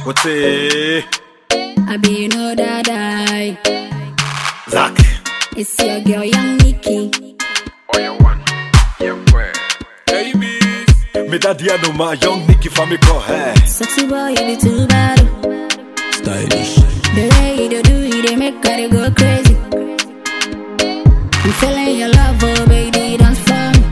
What's it? I be you know that I Zach. It's your girl Young Nikki. Oh, you one. Yeah, boy. Babies. Me daddy I know my Young Nikki for me call her. Sexy boy, you be too bad. Stylish. The way you do it, they make her go crazy. I'm feeling your love, oh baby, dance for me.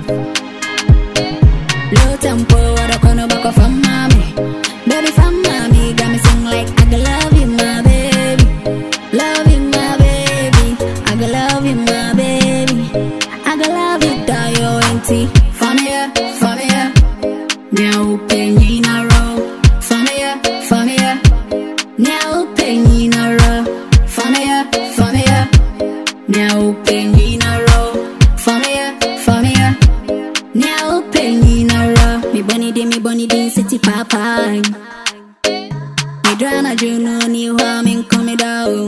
Low tempo, what I call no back off from mommy. Baby from mommy, got me sing like I could love you, my baby. Love you, my baby. I could love you, my baby. I could love you, die your auntie. For me, yeah, for me, yeah. Now penny in a row. For me, yeah, for me, yeah. Now penny in a row. For me, yeah, for me, yeah. Now penny in a row. For me, yeah, for me, yeah. Now penny in a row. Me bunny din city papa. Me drana juno ni wa min come down.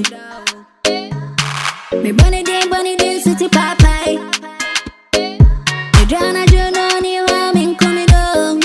Me bunny din city papa. Me drana juno ni wa min come down.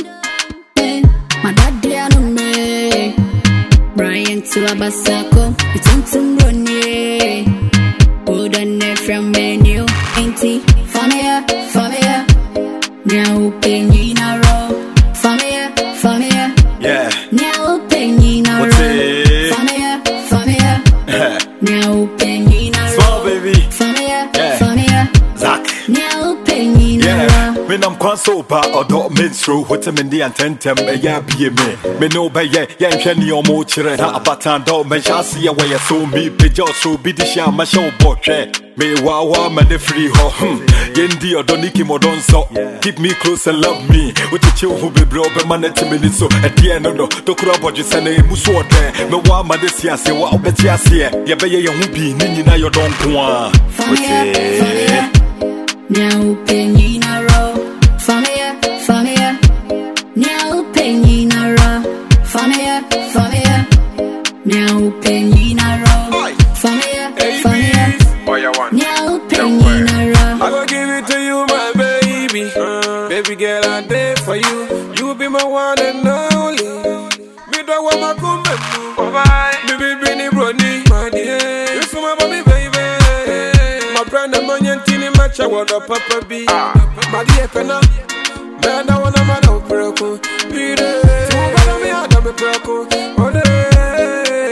My daddy anu me. Brian to Abasako. It's on Ronnie. Good and from menu. Auntie, for me, yeah, for me, yeah. Now penny in a row. For me, yeah, for me, yeah. Yeah. Now penny in a row. What's it? For me, yeah, for me, yeah. Now penny in a row. Small baby. For me, yeah, Yeah. for me, yeah. Zach. Now penny in a Yeah, row. when I'm quite sober or dot minstrel, what I'm in the antentem, a ya be me. Me no by ya, penny or more children, a pattern dog, me shall see a way I saw me, pigeon so be the sham, my show portrait. Me wawa, man, the free ho, Yendi or Doniki Modonso, keep me close and love me. With the chill who be broke, man, 10 minutes so at the end of the talk about you send a muswat there. Me wa Madesia say, what bet ya see, ya be ya who be, Nina, you don't want. For me, yeah, for me, yeah. Now penny in a row. For me, yeah, for me, yeah. Now penny in a row. For me, yeah, for me, yeah. Now penny in a row. For me, yeah, for me, yeah. Oh, you one. Now penny in a row. I go give it to you, my baby. Baby girl, I'm there for you. You be my one and only. Me don't want my kumbe. Bye. Baby, bring it, Brony. My dear. You so my baby, baby. My brand and money and tini match. I want a papa be. My dear, penna. Man, I want a man of Perco. Be there. So, I'm me out of the Perco. Oh, there.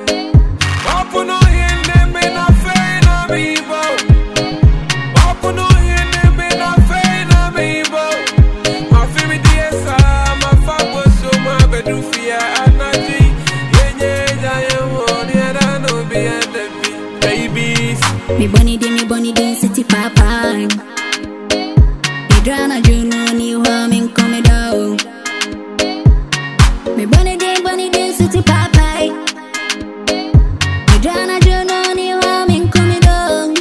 Open no hand, them in a fain of me, open no hand, them in a fain of me, my favorite DS, my father, so my bedroom fear, energy. Yeah, I am one, and I know be at the babies. Me bunny din city papa. Me drana juno ni wa min come down. Me bunny din city papa. Me drana juno ni wa min come down.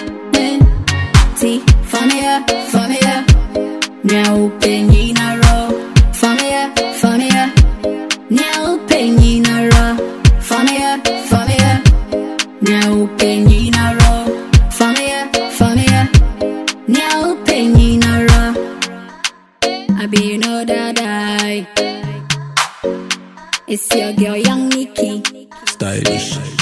See, for me, yeah, for me, yeah. Now penny in a row. For me, yeah, for me, yeah. Now penny in a row. For me, yeah, for me, yeah. Now penny in a row. For me, yeah, for me, yeah. Now penny in a row. I be you know that I. It's your girl Young Nikki. Stylish.